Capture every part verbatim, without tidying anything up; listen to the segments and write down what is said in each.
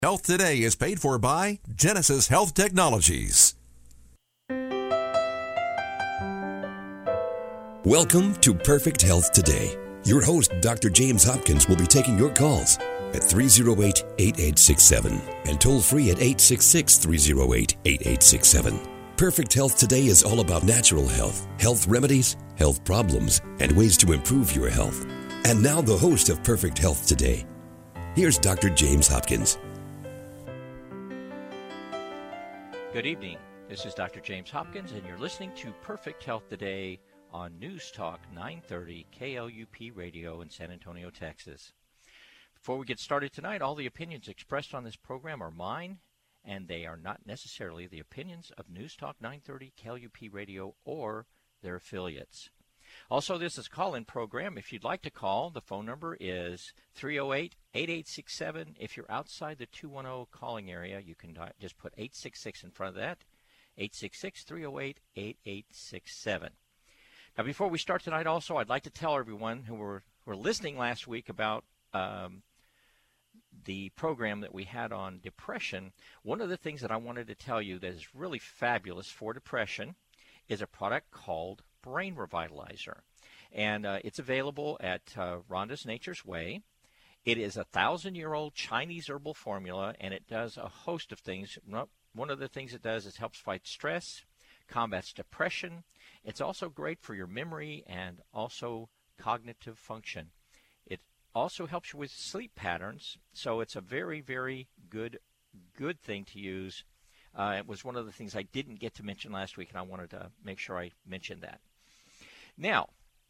Health Today is paid for by Genesis Health Technologies. Welcome to Perfect Health Today. Your host, Doctor James Hopkins, will be taking your calls at three oh eight, eight eight six seven and toll free at eight six six, three oh eight, eight eight six seven. Perfect Health Today is all about natural health, health remedies, health problems, and ways to improve your health. And now the host of Perfect Health Today. Here's Doctor James Hopkins. Good evening. This is Doctor James Hopkins, and you're listening to Perfect Health Today on News Talk nine thirty K L U P Radio in San Antonio, Texas. Before we get started tonight, all the opinions expressed on this program are mine, and they are not necessarily the opinions of News Talk nine thirty K L U P Radio or their affiliates. Also, this is a call-in program. If you'd like to call, the phone number is three oh eight, eight eight six seven. If you're outside the two one zero calling area, you can just put eight six six in front of that, eight six six, three oh eight, eight eight six seven. Now, before we start tonight, also, I'd like to tell everyone who were, who were listening last week about um, the program that we had on depression. One of the things that I wanted to tell you that is really fabulous for depression is a product called Brain Revitalizer. And uh, it's available at uh, Rhonda's Nature's Way. It is a thousand-year-old Chinese herbal formula, and it does a host of things. One of the things it does is helps fight stress, combats depression. It's also great for your memory and also cognitive function. It also helps you with sleep patterns, so it's a very, very good, good thing to use. Uh, it was one of the things I didn't get to mention last week, and I wanted to make sure I mentioned that. Now,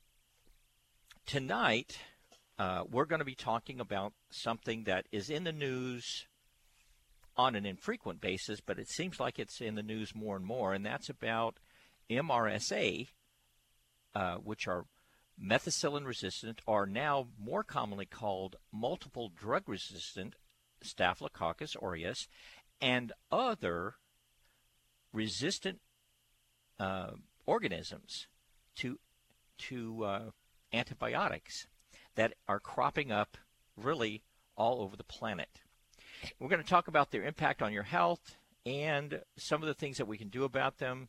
tonight, uh, we're going to be talking about something that is in the news on an infrequent basis, but it seems like it's in the news more and more, and that's about M R S A, uh, which are methicillin-resistant, or now more commonly called multiple drug-resistant Staphylococcus aureus, and other resistant uh, organisms to to uh, antibiotics that are cropping up really all over the planet. We're going to talk about their impact on your health and some of the things that we can do about them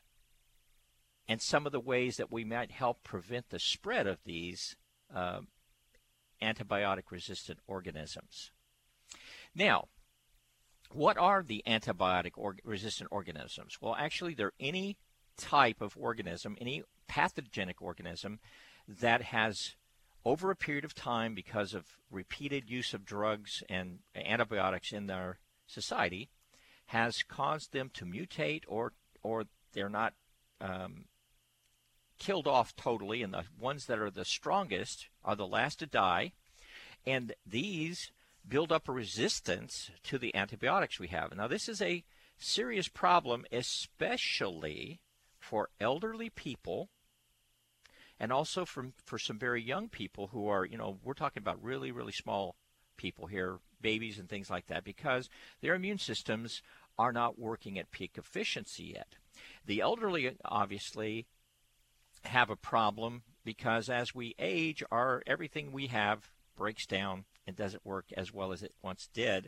and some of the ways that we might help prevent the spread of these uh, antibiotic-resistant organisms. Now, what are the antibiotic-resistant organisms? Well, actually, they're any type of organism, any pathogenic organism that has, over a period of time, because of repeated use of drugs and antibiotics in their society, has caused them to mutate, or or they're not um, killed off totally, and the ones that are the strongest are the last to die, and these build up a resistance to the antibiotics we have. Now, this is a serious problem, especially for elderly people, and also for, for some very young people who are, you know, we're talking about really, really small people here, babies and things like that, because their immune systems are not working at peak efficiency yet. The elderly, obviously, have a problem because as we age, our everything we have breaks down and doesn't work as well as it once did,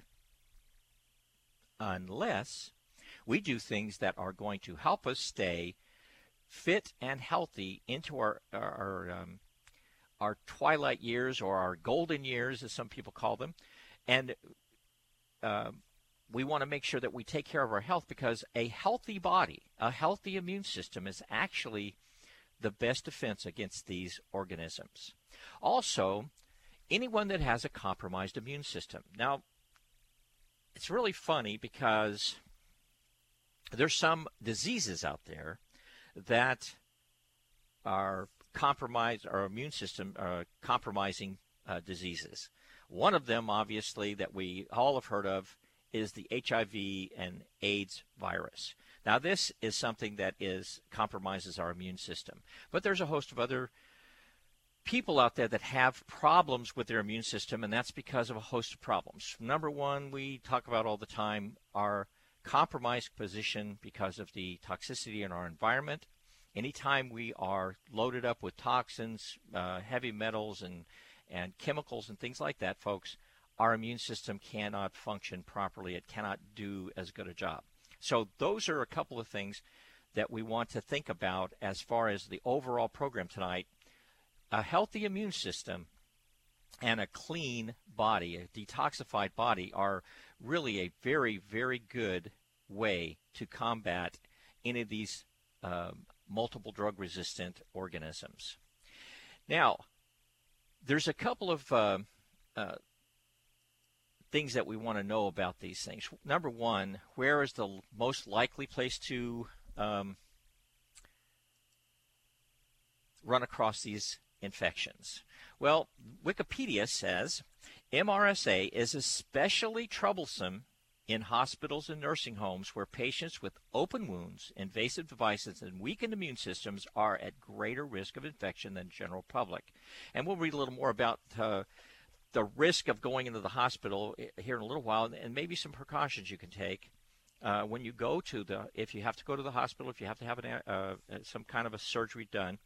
unless we do things that are going to help us stay fit and healthy into our our um, our twilight years, or our golden years, as some people call them. And uh, we want to make sure that we take care of our health, because a healthy body, a healthy immune system, is actually the best defense against these organisms. Also, anyone that has a compromised immune system. Now, it's really funny because there's some diseases out there that are compromised, our immune system uh, compromising uh, diseases. One of them, obviously, that we all have heard of is the H I V and AIDS virus. Now, this is something that is compromises our immune system. But there's a host of other people out there that have problems with their immune system, and that's because of a host of problems. Number one, we talk about all the time, our compromised position because of the toxicity in our environment. Anytime we are loaded up with toxins, uh, heavy metals, and, and chemicals and things like that, folks, our immune system cannot function properly. It cannot do as good a job. So those are a couple of things that we want to think about as far as the overall program tonight. A healthy immune system and a clean body, a detoxified body, are really a very, very good way to combat any of these uh, multiple drug-resistant organisms. Now, there's a couple of uh, uh, things that we want to know about these things. Number one, where is the most likely place to um, run across these infections? Well, Wikipedia says M R S A is especially troublesome in hospitals and nursing homes where patients with open wounds, invasive devices, and weakened immune systems are at greater risk of infection than general public. And we'll read a little more about uh, the risk of going into the hospital here in a little while, and maybe some precautions you can take uh, when you go to the, if you have to go to the hospital, if you have to have an, uh, some kind of a surgery done.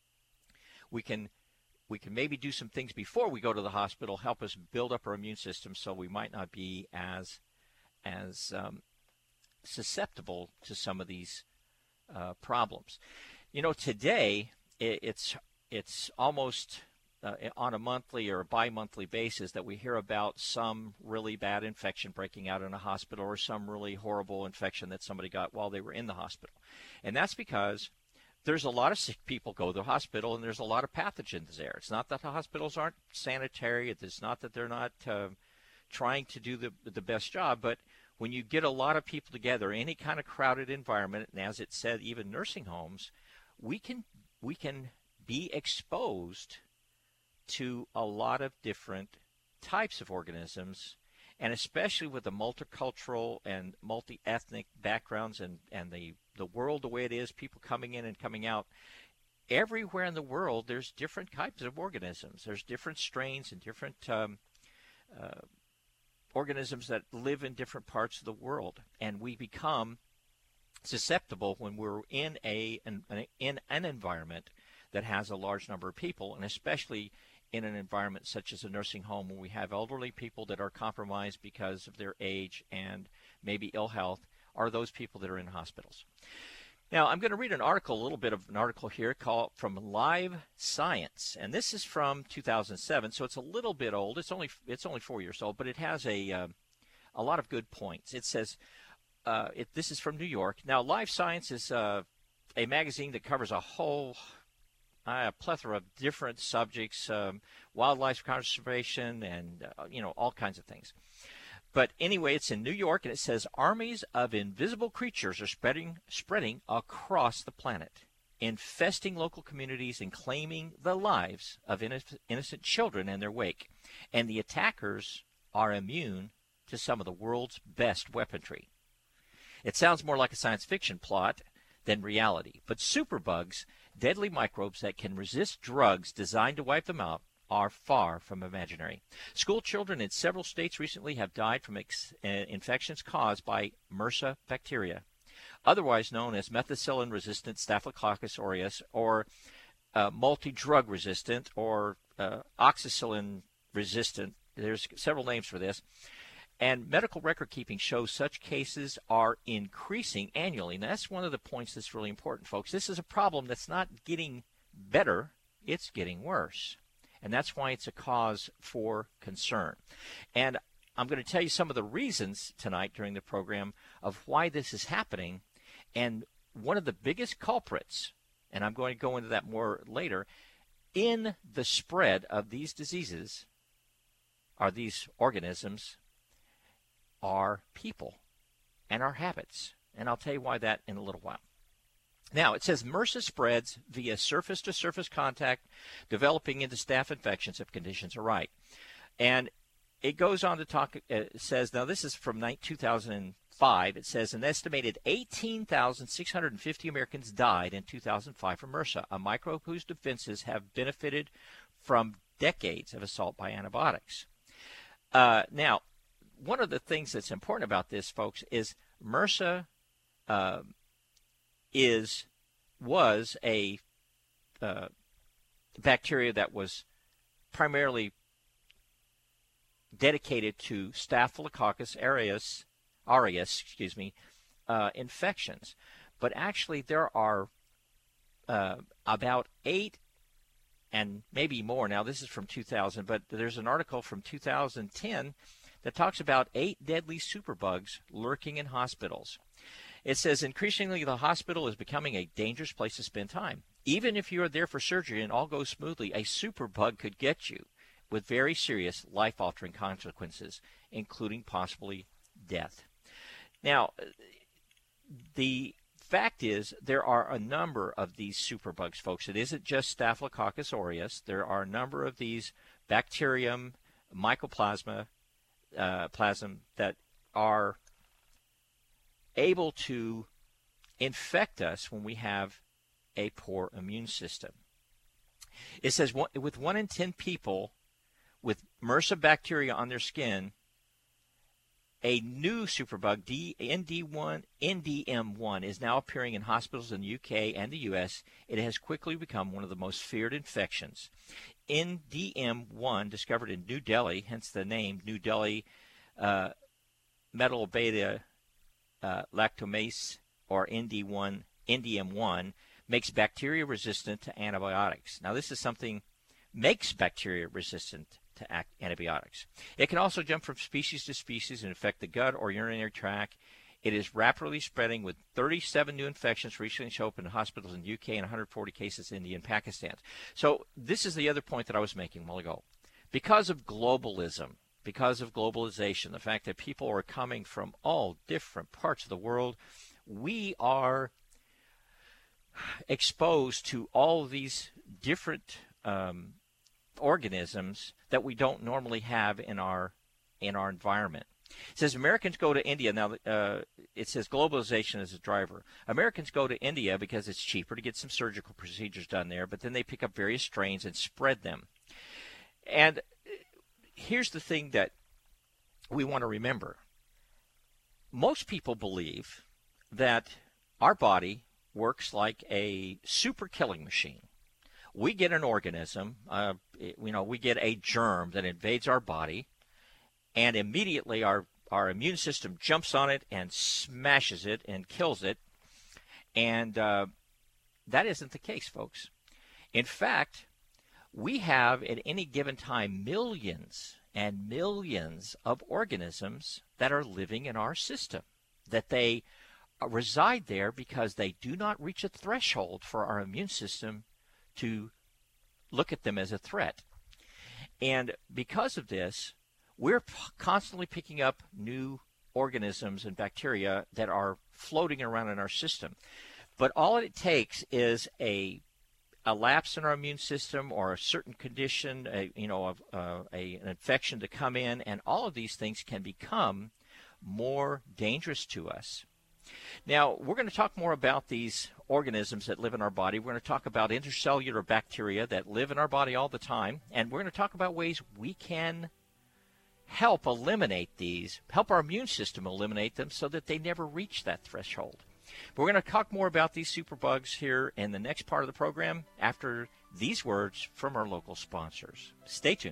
We can we can maybe do some things before we go to the hospital, help us build up our immune system so we might not be as as um, susceptible to some of these uh, problems. You know, today it, it's it's almost uh, on a monthly or a bi-monthly basis that we hear about some really bad infection breaking out in a hospital or some really horrible infection that somebody got while they were in the hospital. And that's because there's a lot of sick people go to the hospital, and there's a lot of pathogens there. It's not that the hospitals aren't sanitary. It's not that they're not uh, trying to do the the best job. But when you get a lot of people together, any kind of crowded environment, and as it said, even nursing homes, we can we can be exposed to a lot of different types of organisms, and especially with the multicultural and multi-ethnic backgrounds and, and the, the world the way it is, people coming in and coming out, everywhere in the world there's different types of organisms. There's different strains and different um, uh, organisms that live in different parts of the world, and we become susceptible when we're in a an, in an environment that has a large number of people, and especially in an environment such as a nursing home where we have elderly people that are compromised because of their age and maybe ill health, are those people that are in hospitals. Now, I'm going to read an article, a little bit of an article here called from Live Science, and this is from two thousand seven, so it's a little bit old. It's only it's only four years old, but it has a uh, a lot of good points. It says, uh, it, this is from New York. Now, Live Science is uh, a magazine that covers a whole a plethora of different subjects, um, wildlife conservation, and uh, you know, all kinds of things. But anyway, it's in New York, and it says armies of invisible creatures are spreading spreading across the planet, infesting local communities and claiming the lives of innocent, innocent children in their wake. And the attackers are immune to some of the world's best weaponry. It sounds more like a science fiction plot than reality, but superbugs, deadly microbes that can resist drugs designed to wipe them out, are far from imaginary. School children in several states recently have died from ex- uh, infections caused by MRSA bacteria, otherwise known as methicillin-resistant Staphylococcus aureus, or uh, multi-drug-resistant, or uh, oxacillin-resistant. There's several names for this. And medical record keeping shows such cases are increasing annually. And that's one of the points that's really important, folks. This is a problem that's not getting better, it's getting worse. And that's why it's a cause for concern. And I'm going to tell you some of the reasons tonight during the program of why this is happening. And one of the biggest culprits, and I'm going to go into that more later, in the spread of these diseases are these organisms, are people and our habits. And I'll tell you why that in a little while. Now, it says MRSA spreads via surface-to-surface contact, developing into staph infections if conditions are right. And it goes on to talk, uh, it says, now this is from two thousand five, it says an estimated eighteen thousand six hundred fifty Americans died in two thousand five from MRSA, a microbe whose defenses have benefited from decades of assault by antibiotics. Uh, now, one of the things that's important about this, folks, is MRSA uh, is was a uh, bacteria that was primarily dedicated to Staphylococcus aureus, aureus, excuse me, uh, infections. But actually, there are uh, about eight and maybe more. Now, this is from two thousand, but there's an article from two thousand ten that talks about eight deadly superbugs lurking in hospitals. It says, increasingly, the hospital is becoming a dangerous place to spend time. Even if you are there for surgery and all goes smoothly, a superbug could get you with very serious life-altering consequences, including possibly death. Now, the fact is there are a number of these superbugs, folks. It isn't just Staphylococcus aureus. There are a number of these bacterium, mycoplasma, uh, plasm that are able to infect us when we have a poor immune system. It says one, with one in ten people with MRSA bacteria on their skin, a new superbug, N D one, N D M one, is now appearing in hospitals in the U K and the U S. It has quickly become one of the most feared infections. N D M one, discovered in New Delhi, hence the name New Delhi uh, metal beta uh, lactamase, or N D one, N D M one, makes bacteria resistant to antibiotics. Now, this is something makes bacteria resistant to antibiotics. It can also jump from species to species and affect the gut or urinary tract. It is rapidly spreading, with thirty-seven new infections recently shown up in hospitals in the U K and one hundred forty cases in India and Pakistan. So this is the other point that I was making a while ago. Because of globalism, because of globalization, the fact that people are coming from all different parts of the world, we are exposed to all of these different um, organisms that we don't normally have in our in our environment. It says Americans go to India. Now, uh, it says globalization is a driver. Americans go to India because it's cheaper to get some surgical procedures done there, but then they pick up various strains and spread them. And here's the thing that we want to remember. Most people believe that our body works like a super killing machine. We get an organism, uh, you know, we get a germ that invades our body, and immediately our, our immune system jumps on it and smashes it and kills it. And uh, that isn't the case, folks. In fact, we have at any given time millions and millions of organisms that are living in our system, that they reside there because they do not reach a threshold for our immune system to look at them as a threat. And because of this, we're p- constantly picking up new organisms and bacteria that are floating around in our system. But all it takes is a a lapse in our immune system, or a certain condition, a, you know, of, uh, a, an infection to come in, and all of these things can become more dangerous to us. Now, we're going to talk more about these organisms that live in our body. We're going to talk about intercellular bacteria that live in our body all the time, and we're going to talk about ways we can help eliminate these, help our immune system eliminate them so that they never reach that threshold. But we're going to talk more about these superbugs here in the next part of the program after these words from our local sponsors. Stay tuned.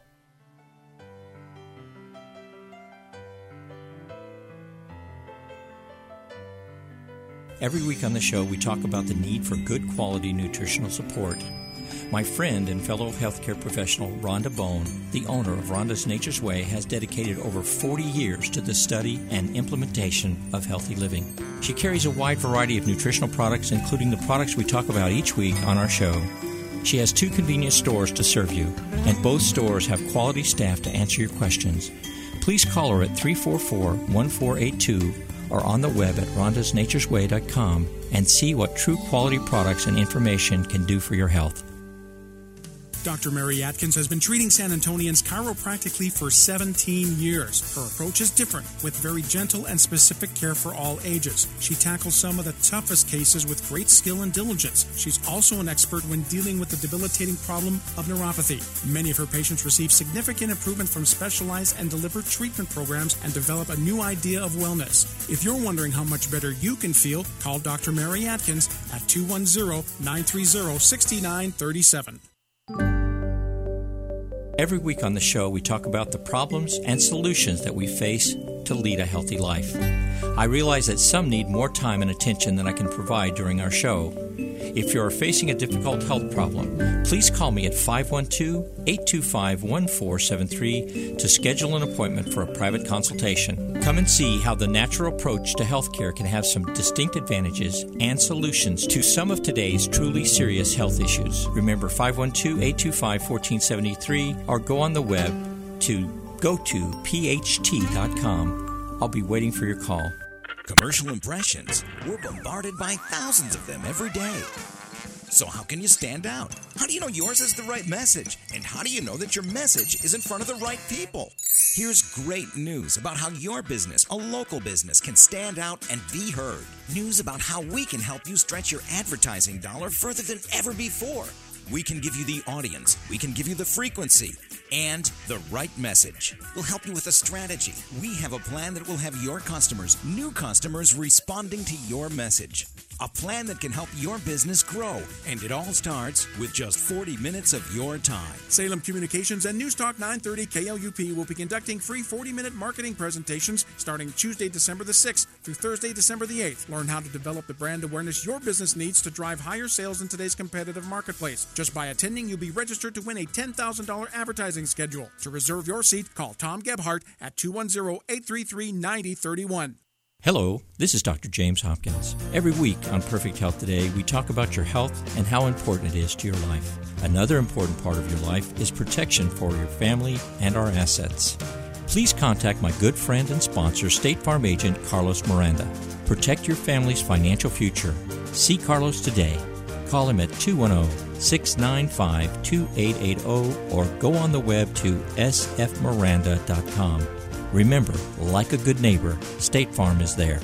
Every week on the show, we talk about the need for good quality nutritional support. My friend and fellow healthcare professional, Rhonda Bone, the owner of Rhonda's Nature's Way, has dedicated over forty years to the study and implementation of healthy living. She carries a wide variety of nutritional products, including the products we talk about each week on our show. She has two convenience stores to serve you, and both stores have quality staff to answer your questions. Please call her at three four four, one four eight two or on the web at rhondas natures way dot com and see what true quality products and information can do for your health. Doctor Mary Atkins has been treating San Antonians chiropractically for seventeen years. Her approach is different, with very gentle and specific care for all ages. She tackles some of the toughest cases with great skill and diligence. She's also an expert when dealing with the debilitating problem of neuropathy. Many of her patients receive significant improvement from specialized and deliberate treatment programs and develop a new idea of wellness. If you're wondering how much better you can feel, call Doctor Mary Atkins at two one zero, nine three zero, six nine three seven. Every week on the show, we talk about the problems and solutions that we face to lead a healthy life. I realize that some need more time and attention than I can provide during our show. If you are facing a difficult health problem, please call me at five one two, eight two five, one four seven three to schedule an appointment for a private consultation. Come and see how the natural approach to healthcare can have some distinct advantages and solutions to some of today's truly serious health issues. Remember five one two, eight two five, one four seven three or go on the web to go to p h t dot com. I'll be waiting for your call. Commercial impressions. We're bombarded by thousands of them every day. So how can you stand out? How do you know yours is the right message? And how do you know that your message is in front of the right people? Here's great news about how your business, a local business, can stand out and be heard. News about how we can help you stretch your advertising dollar further than ever before. We can give you the audience, we can give you the frequency, and the right message. We'll help you with a strategy. We have a plan that will have your customers, new customers, responding to your message. A plan that can help your business grow. And it all starts with just forty minutes of your time. Salem Communications and News Talk nine thirty K L U P will be conducting free forty-minute marketing presentations starting Tuesday, December the sixth through Thursday, December the eighth. Learn how to develop the brand awareness your business needs to drive higher sales in today's competitive marketplace. Just by attending, you'll be registered to win a ten thousand dollars advertising schedule. To reserve your seat, call Tom Gebhardt at two one zero, eight three three, nine zero three one. Hello, this is Doctor James Hopkins. Every week on Perfect Health Today, we talk about your health and how important it is to your life. Another important part of your life is protection for your family and our assets. Please contact my good friend and sponsor, State Farm agent Carlos Miranda. Protect your family's financial future. See Carlos today. Call him at two one zero, six nine five, two eight eight zero or go on the web to s f miranda dot com. Remember, like a good neighbor, State Farm is there.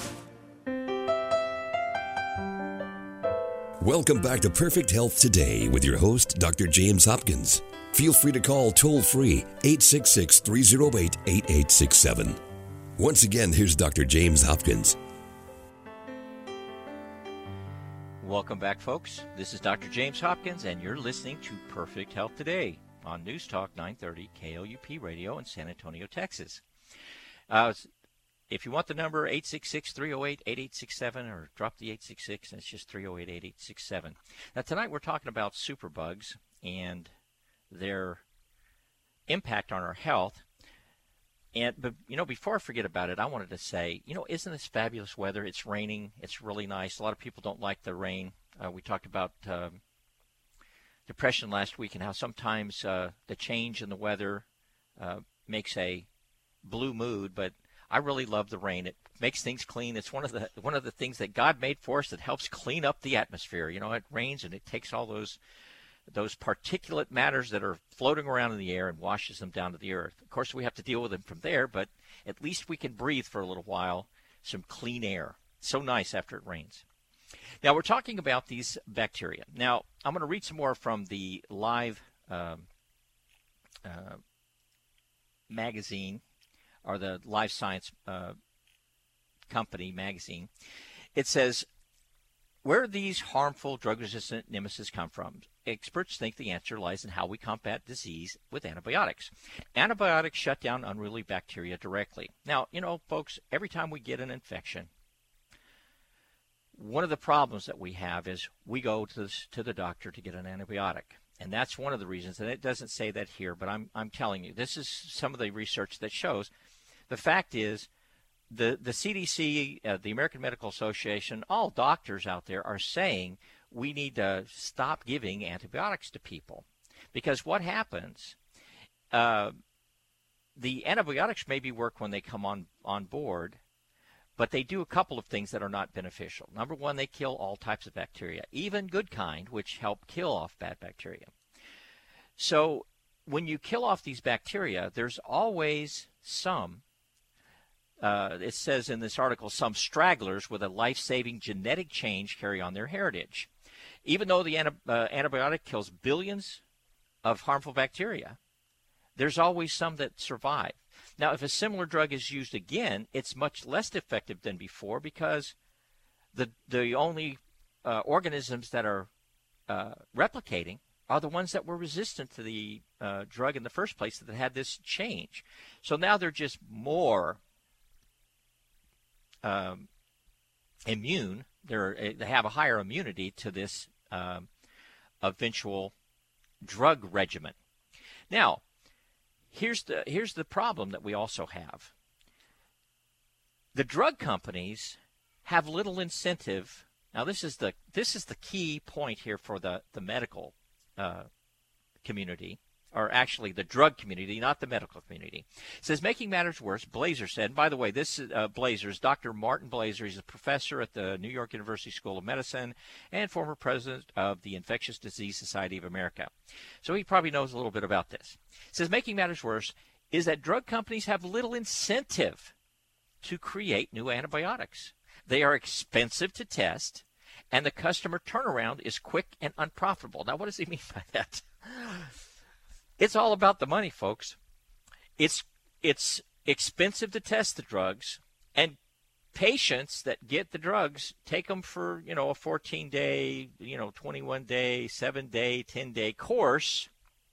Welcome back to Perfect Health Today with your host, Doctor James Hopkins. Feel free to call toll-free eight six six, three zero eight, eight eight six seven. Once again, here's Doctor James Hopkins. Welcome back, folks. This is Doctor James Hopkins, and you're listening to Perfect Health Today on News Talk nine thirty K L U P Radio in San Antonio, Texas. Uh, if you want the number, eight six six, three zero eight, eight eight six seven, or drop the eight six six, and it's just three zero eight, eight eight six seven. Now, tonight we're talking about superbugs and their impact on our health. And, but, you know, before I forget about it, I wanted to say, you know, isn't this fabulous weather? It's raining. It's really nice. A lot of people don't like the rain. Uh, we talked about uh, depression last week and how sometimes uh, the change in the weather uh, makes a blue mood, but I really love the rain. It makes things clean. It's one of the one of the things that God made for us that helps clean up the atmosphere. You know, it rains and it takes all those those particulate matters that are floating around in the air and washes them down to the earth. Of course, we have to deal with them from there, but at least we can breathe for a little while some clean air. It's so nice after it rains. Now, we're talking about these bacteria. Now, I'm going to read some more from the Live um, uh, magazine, or the Live Science uh, Company magazine. It says, where these harmful drug-resistant nemesis come from, experts think the answer lies in how we combat disease with antibiotics. Antibiotics shut down unruly bacteria directly. Now, you know, folks, every time we get an infection, one of the problems that we have is we go to, this, to the doctor to get an antibiotic. And that's one of the reasons, and it doesn't say that here, but I'm, I'm telling you, this is some of the research that shows. The fact is, the, the C D C, uh, the American Medical Association, all doctors out there are saying we need to stop giving antibiotics to people. Because what happens, uh, the antibiotics maybe work when they come on, on board, but they do a couple of things that are not beneficial. Number one, they kill all types of bacteria, even good kind, which help kill off bad bacteria. So when you kill off these bacteria, there's always some, uh, it says in this article, some stragglers with a life-saving genetic change carry on their heritage. Even though the anti- uh, antibiotic kills billions of harmful bacteria, there's always some that survive. Now, if a similar drug is used again, it's much less effective than before because the the only uh, organisms that are uh, replicating are the ones that were resistant to the uh, uh, drug in the first place that had this change. So now they're just more um, immune. They're, they have a higher immunity to this um, eventual drug regimen. Now, here's the here's the problem that we also have. The drug companies have little incentive. Now, this is the this is the key point here for the the medical uh, community, or actually the drug community, not the medical community. It says, making matters worse, Blazer said, and by the way, this uh, Blazer is Doctor Martin Blazer. He's a professor at the New York University School of Medicine and former president of the Infectious Disease Society of America. So he probably knows a little bit about this. It says, making matters worse is that drug companies have little incentive to create new antibiotics. They are expensive to test, and the customer turnaround is quick and unprofitable. Now, what does he mean by that? It's all about the money, folks. It's it's expensive to test the drugs, and patients that get the drugs take them for, you know, a fourteen-day, you know, twenty-one-day, seven-day, ten-day course,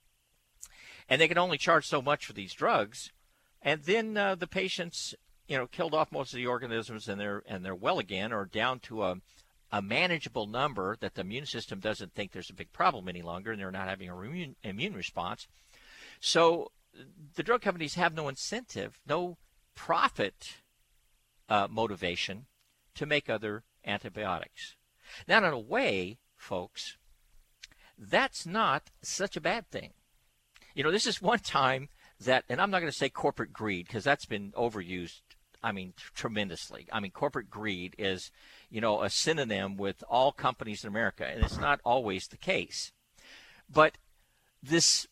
and they can only charge so much for these drugs, and then uh, the patients, you know, killed off most of the organisms, and they're and they're well again, or down to a a manageable number that the immune system doesn't think there's a big problem any longer, and they're not having a immune, immune response. So the drug companies have no incentive, no profit uh, motivation to make other antibiotics. Now, in a way, folks, that's not such a bad thing. You know, this is one time that, and I'm not going to say corporate greed, because that's been overused, I mean, tremendously. I mean, corporate greed is, you know, a synonym with all companies in America, and it's not always the case. But this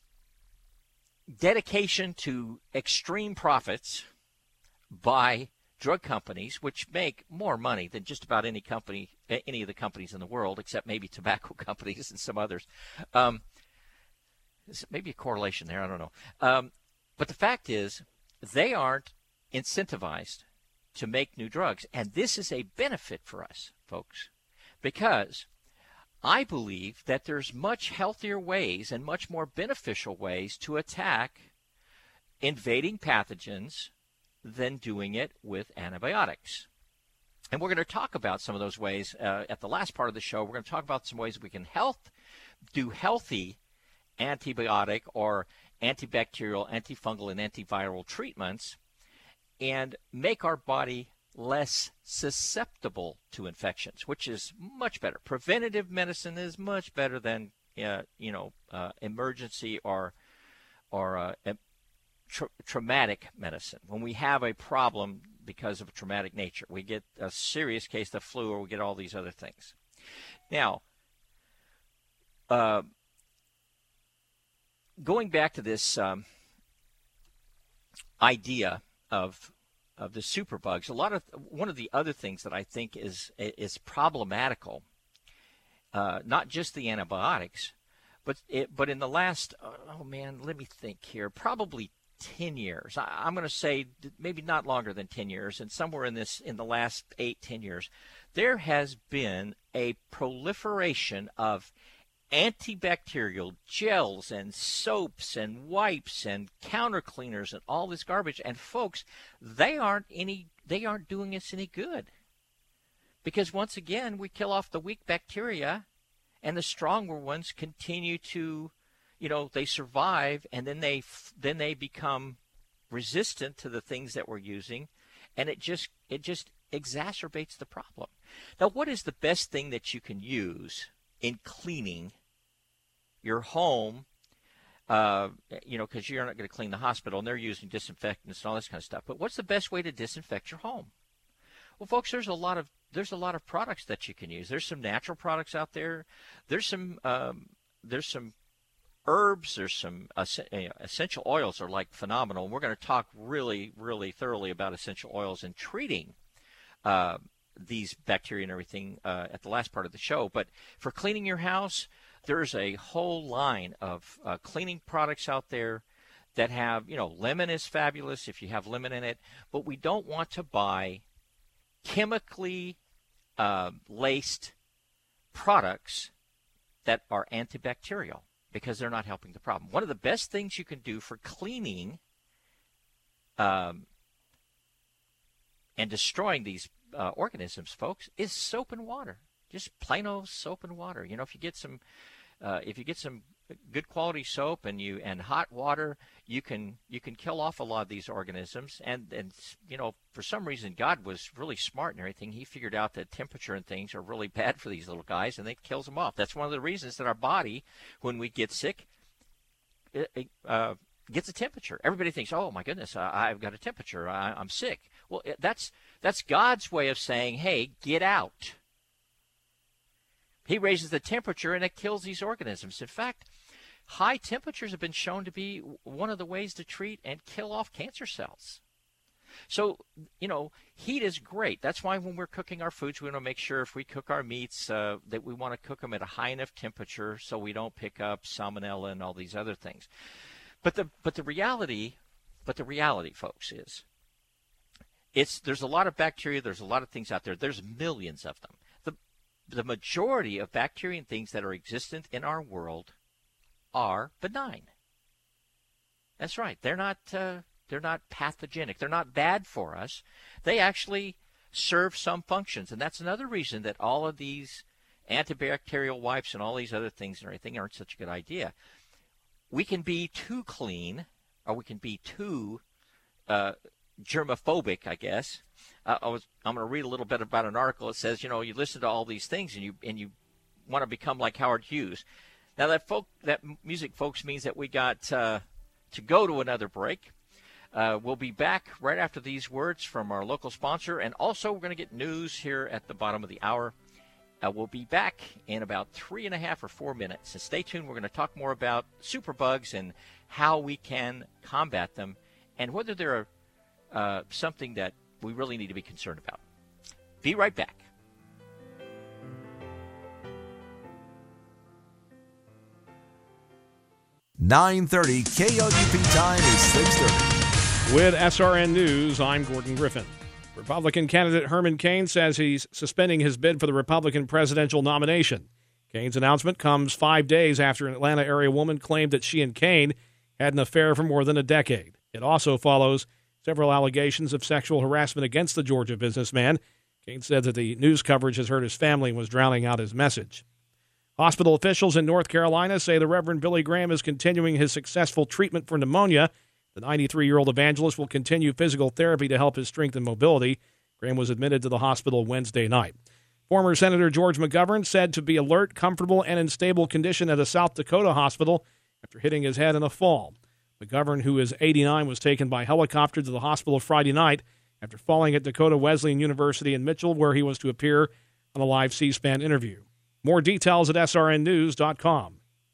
dedication to extreme profits by drug companies, which make more money than just about any company, any of the companies in the world, except maybe tobacco companies and some others. Um, maybe a correlation there, I don't know. Um, but the fact is, they aren't incentivized to make new drugs. And this is a benefit for us, folks, because I believe that there's much healthier ways and much more beneficial ways to attack invading pathogens than doing it with antibiotics. And we're going to talk about some of those ways uh, at the last part of the show. We're going to talk about some ways we can health, do healthy antibiotic or antibacterial, antifungal, and antiviral treatments and make our body less susceptible to infections, which is much better. Preventative medicine is much better than, uh, you know, uh, emergency or or uh, tra- traumatic medicine. When we have a problem because of a traumatic nature, we get a serious case of flu, or we get all these other things. Now, uh, going back to this um, idea of of the superbugs, a lot of one of the other things that I think is is problematical, uh, not just the antibiotics, but it, but in the last oh man, let me think here, probably ten years. I, I'm going to say maybe not longer than ten years, and somewhere in this in the last eight ten years, there has been a proliferation of antibacterial gels and soaps and wipes and counter cleaners and all this garbage. And folks, they aren't any they aren't doing us any good, because once again we kill off the weak bacteria, and the stronger ones continue to, you know, they survive, and then they then they become resistant to the things that we're using, and it just it just exacerbates the problem. Now, what is the best thing that you can use in cleaning your home, uh, you know, because you're not going to clean the hospital, and they're using disinfectants and all this kind of stuff. But what's the best way to disinfect your home? Well, folks, there's a lot of there's a lot of products that you can use. There's some natural products out there. There's some um, there's some herbs. There's some uh, essential oils are like phenomenal. And we're going to talk really, really thoroughly about essential oils and treating uh, these bacteria and everything uh, at the last part of the show. But for cleaning your house, there's a whole line of uh, cleaning products out there that have, you know, lemon is fabulous if you have lemon in it, but we don't want to buy chemically uh, laced products that are antibacterial. because they're not helping the problem. One of the best things you can do for cleaning um, and destroying these uh, organisms, folks, is soap and water. Just plain old soap and water. You know, if you get some, uh, if you get some good quality soap and you and hot water, you can you can kill off a lot of these organisms. And and you know, for some reason, God was really smart and everything. He figured out that temperature and things are really bad for these little guys, and it kills them off. That's one of the reasons that our body, when we get sick, it, it, uh, gets a temperature. Everybody thinks, "Oh my goodness, I, I've got a temperature. I, I'm sick." Well, it, that's that's God's way of saying, "Hey, get out." He raises the temperature, and it kills these organisms. In fact, high temperatures have been shown to be one of the ways to treat and kill off cancer cells. So, you know, heat is great. That's why when we're cooking our foods, we want to make sure if we cook our meats uh, that we want to cook them at a high enough temperature so we don't pick up salmonella and all these other things. But the but the reality, but the reality, folks, is it's there's a lot of bacteria. There's a lot of things out there. There's millions of them. The the majority of bacteria and things that are existent in our world are benign. That's right. They're not uh, they're not pathogenic. They're not bad for us. They actually serve some functions, and that's another reason that all of these antibacterial wipes and all these other things and everything aren't such a good idea. We can be too clean, or we can be too uh, germophobic, I guess. Uh, I was I'm going to read a little bit about an article. It says, you know, you listen to all these things and you and you want to become like Howard Hughes. Now, that folk, that music, folks, means that we got uh, to go to another break. Uh, we'll be back right after these words from our local sponsor, and also we're going to get news here at the bottom of the hour. Uh, we'll be back in about three and a half or four minutes. So stay tuned. We're going to talk more about superbugs and how we can combat them, and whether they're uh, something that we really need to be concerned about. Be right back. nine thirty K L U P time is six thirty. With S R N News, I'm Gordon Griffin. Republican candidate Herman Cain says he's suspending his bid for the Republican presidential nomination. Cain's announcement comes five days after an Atlanta area woman claimed that she and Cain had an affair for more than a decade. It also follows several allegations of sexual harassment against the Georgia businessman. Cain said that the news coverage has hurt his family and was drowning out his message. Hospital officials in North Carolina say the Reverend Billy Graham is continuing his successful treatment for pneumonia. The ninety-three-year-old evangelist will continue physical therapy to help his strength and mobility. Graham was admitted to the hospital Wednesday night. Former Senator George McGovern said to be alert, comfortable, and in stable condition at a South Dakota hospital after hitting his head in a fall. McGovern, who is eighty-nine, was taken by helicopter to the hospital Friday night after falling at Dakota Wesleyan University in Mitchell, where he was to appear on a live C-SPAN interview. More details at S R N news dot com.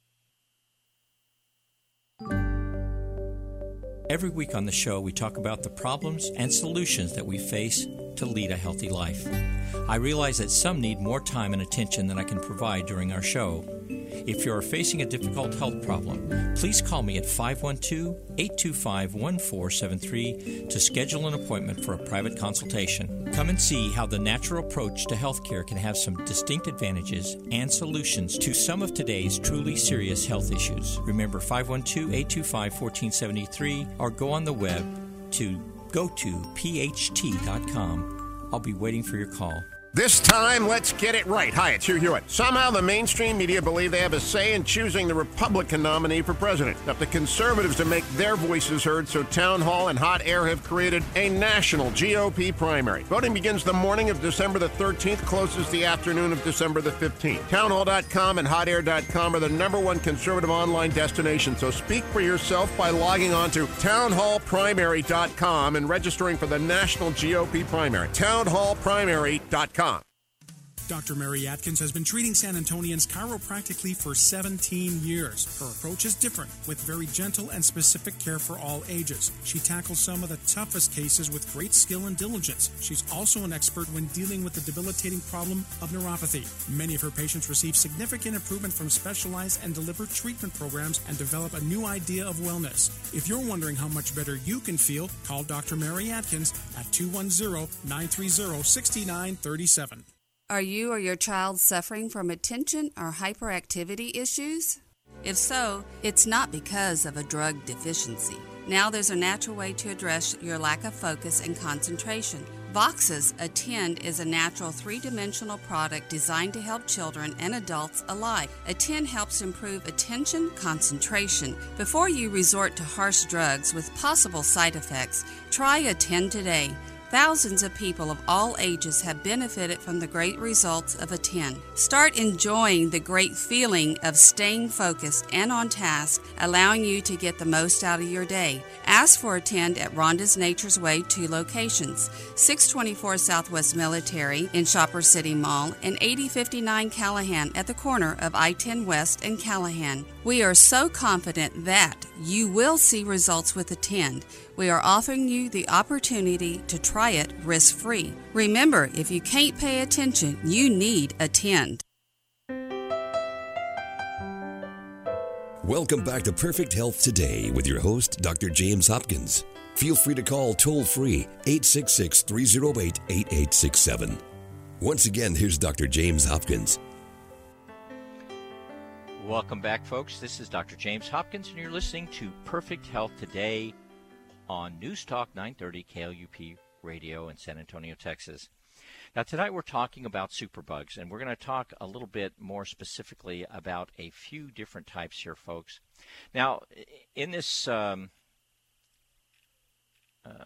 Every week on the show, we talk about the problems and solutions that we face to lead a healthy life. I realize that some need more time and attention than I can provide during our show. If you are facing a difficult health problem, please call me at five one two, eight two five, one four seven three to schedule an appointment for a private consultation. Come and see how the natural approach to healthcare can have some distinct advantages and solutions to some of today's truly serious health issues. Remember five one two, eight two five, one four seven three or go on the web to go to P H T dot com. I'll be waiting for your call. This time, let's get it right. Hi, it's Hugh Hewitt. Somehow the mainstream media believe they have a say in choosing the Republican nominee for president. Up to conservatives to make their voices heard, so Town Hall and Hot Air have created a national G O P primary. Voting begins the morning of December the thirteenth, closes the afternoon of December the fifteenth. town hall dot com and hot air dot com are the number one conservative online destination, so speak for yourself by logging on to town hall primary dot com and registering for the national G O P primary. town hall primary dot com. Doctor Mary Atkins has been treating San Antonians chiropractically for seventeen years. Her approach is different, with very gentle and specific care for all ages. She tackles some of the toughest cases with great skill and diligence. She's also an expert when dealing with the debilitating problem of neuropathy. Many of her patients receive significant improvement from specialized and deliberate treatment programs and develop a new idea of wellness. If you're wondering how much better you can feel, call Doctor Mary Atkins at two one zero, nine three zero, six nine three seven. Are you or your child suffering from attention or hyperactivity issues? If so, it's not because of a drug deficiency. Now there's a natural way to address your lack of focus and concentration. Vox's Attend is a natural three-dimensional product designed to help children and adults alike. Attend helps improve attention, concentration. Before you resort to harsh drugs with possible side effects, try Attend today. Thousands of people of all ages have benefited from the great results of Attend. Start enjoying the great feeling of staying focused and on task, allowing you to get the most out of your day. Ask for Attend at Rhonda's Nature's Way, two locations, six twenty-four Southwest Military in Shopper City Mall and eighty fifty-nine Callahan at the corner of I ten West and Callahan. We are so confident that you will see results with Attend. We are offering you the opportunity to try it risk-free. Remember, if you can't pay attention, you need Attend. Welcome back to Perfect Health Today with your host, Doctor James Hopkins. Feel free to call toll-free eight six six, three oh eight, eight eight six seven. Once again, here's Doctor James Hopkins. Welcome back, folks. This is Doctor James Hopkins, and you're listening to Perfect Health Today on News Talk nine thirty K L U P Radio in San Antonio, Texas. Now, tonight we're talking about superbugs, and we're going to talk a little bit more specifically about a few different types here, folks. Now, in this um, uh,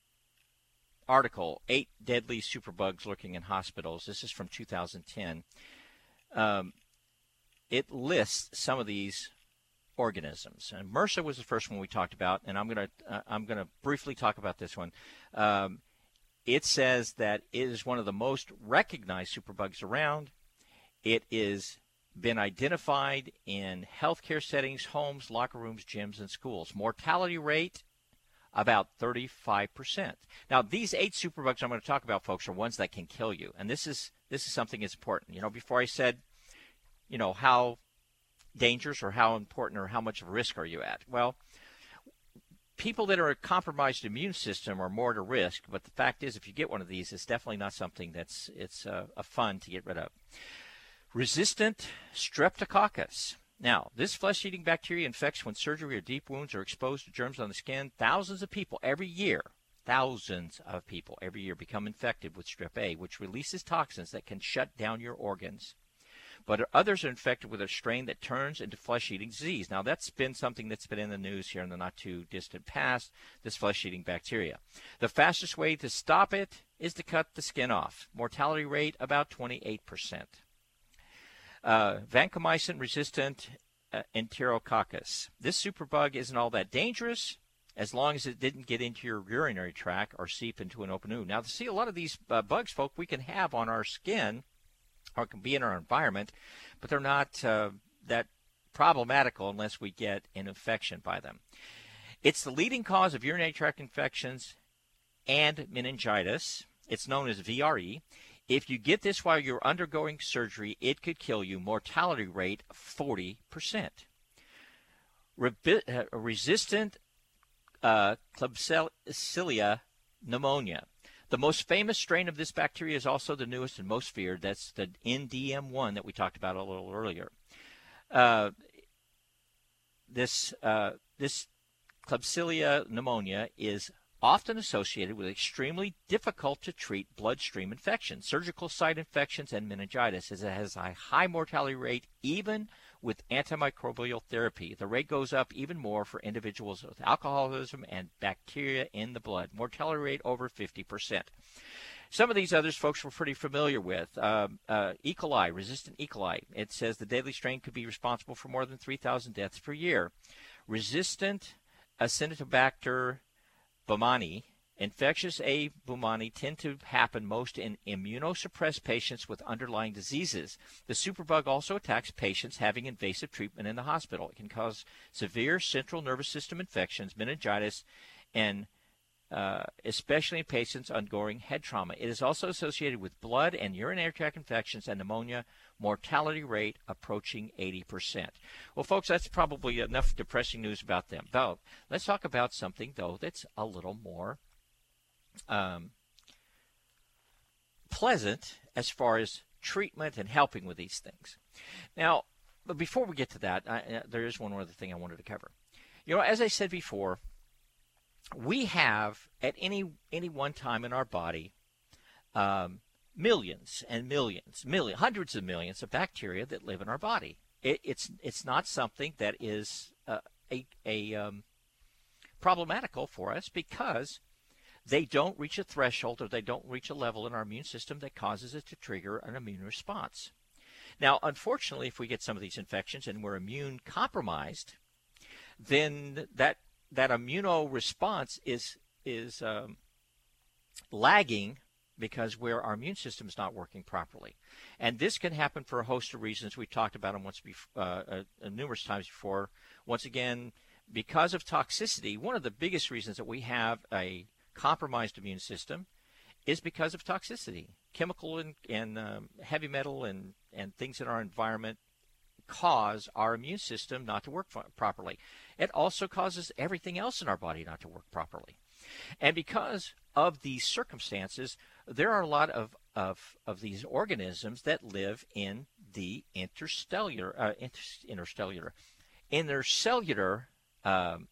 article, Eight Deadly Superbugs Lurking in Hospitals, this is from two thousand ten, um, it lists some of these organisms, and MRSA was the first one we talked about, and I'm going to uh, I'm going to briefly talk about this one. Um, it says that it is one of the most recognized superbugs around. It is been identified in healthcare settings, homes, locker rooms, gyms, and schools. Mortality rate about thirty-five percent. Now, these eight superbugs I'm going to talk about, folks, are ones that can kill you, and this is this is something that's important. You know, before I said, you know, how dangerous or how important or how much of a risk are you at? Well, people that are a compromised immune system are more at risk, but the fact is, if you get one of these, it's definitely not something that's it's uh, a fun to get rid of. Resistant streptococcus. Now, this flesh-eating bacteria infects when surgery or deep wounds are exposed to germs on the skin. Thousands of people every year, thousands of people every year become infected with strep A, which releases toxins that can shut down your organs. But others are infected with a strain that turns into flesh-eating disease. Now, that's been something that's been in the news here in the not-too-distant past, this flesh-eating bacteria. The fastest way to stop it is to cut the skin off. Mortality rate, about twenty-eight percent. Uh, vancomycin-resistant uh, enterococcus. This superbug isn't all that dangerous as long as it didn't get into your urinary tract or seep into an open wound. Now, to see a lot of these uh, bugs, folk, we can have on our skin or can be in our environment, but they're not uh, that problematical unless we get an infection by them. It's the leading cause of urinary tract infections and meningitis. It's known as V R E. If you get this while you're undergoing surgery, it could kill you. Mortality rate, forty percent. Rebi- uh, resistant uh, Klebsiella pneumonia. The most famous strain of this bacteria is also the newest and most feared. That's the N D M one that we talked about a little earlier. Uh, this uh, this Klebsiella pneumonia is often associated with extremely difficult to treat bloodstream infections, surgical site infections, and meningitis, as it has a high mortality rate even with antimicrobial therapy. The rate goes up even more for individuals with alcoholism and bacteria in the blood. Mortality rate over fifty percent. Some of these others folks we're pretty familiar with. Um, uh, E. coli, resistant E. coli. It says the deadly strain could be responsible for more than three thousand deaths per year. Resistant Acinetobacter baumannii. Infectious A. baumannii tend to happen most in immunosuppressed patients with underlying diseases. The superbug also attacks patients having invasive treatment in the hospital. It can cause severe central nervous system infections, meningitis, and uh, especially in patients undergoing head trauma. It is also associated with blood and urinary tract infections and pneumonia. Mortality rate approaching eighty percent. Well, folks, that's probably enough depressing news about them. Though, let's talk about something, though, that's a little more um, pleasant as far as treatment and helping with these things. Now, but before we get to that, I, uh, there is one other thing I wanted to cover. You know, as I said before, we have at any any one time in our body um, millions and millions, million, hundreds of millions of bacteria that live in our body. It, it's it's not something that is uh, a a um, problematical for us because they don't reach a threshold or they don't reach a level in our immune system that causes it to trigger an immune response. Now, unfortunately, if we get some of these infections and we're immune compromised, then that that immuno response is is um, lagging because where our immune system is not working properly. And this can happen for a host of reasons. We talked about them once before, uh, uh, numerous times before. Once again, because of toxicity, one of the biggest reasons that we have a compromised immune system is because of toxicity. Chemical and, and um, heavy metal and, and things in our environment cause our immune system not to work f- properly. It also causes everything else in our body not to work properly. And because of these circumstances, there are a lot of, of, of these organisms that live in the interstellar, uh, inter- interstellar, intercellular, um,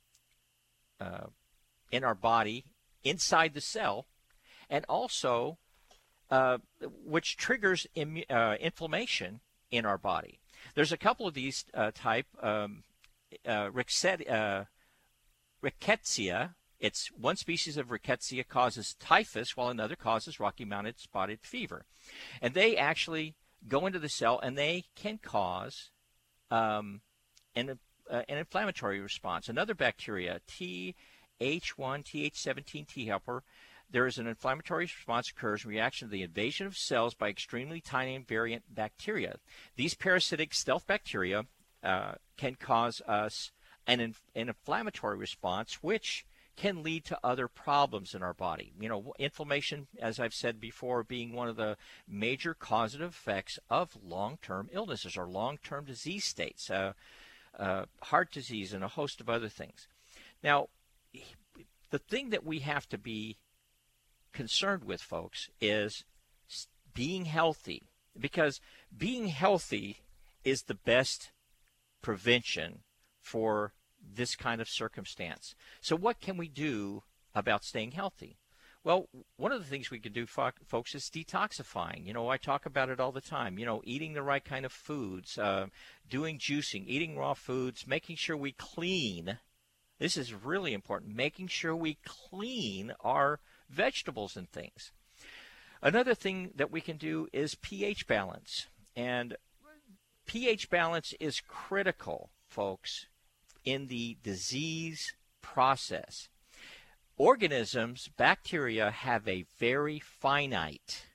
uh, in our body, inside the cell, and also uh, which triggers Im- uh, inflammation in our body. There's a couple of these uh, type, um, uh, Rickettsia, uh, Rickettsia. It's one species of Rickettsia causes typhus, while another causes Rocky Mountain spotted fever. And they actually go into the cell, and they can cause um, an, uh, an inflammatory response. Another bacteria, T H one, T H seventeen T helper, there is an inflammatory response occurs in reaction to the invasion of cells by extremely tiny invariant bacteria. These parasitic stealth bacteria uh, can cause us an, an inflammatory response, which can lead to other problems in our body. You know, inflammation, as I've said before, being one of the major causative effects of long-term illnesses or long-term disease states, uh, uh, heart disease, and a host of other things. Now, the thing that we have to be concerned with, folks, is being healthy, because being healthy is the best prevention for this kind of circumstance. So what can we do about staying healthy? Well, one of the things we can do, folks, is detoxifying. You know, I talk about it all the time. You know, eating the right kind of foods, uh, doing juicing, eating raw foods, making sure we clean. This is really important, making sure we clean our vegetables and things. Another thing that we can do is pH balance. And pH balance is critical, folks, in the disease process. Organisms, bacteria, have a very finite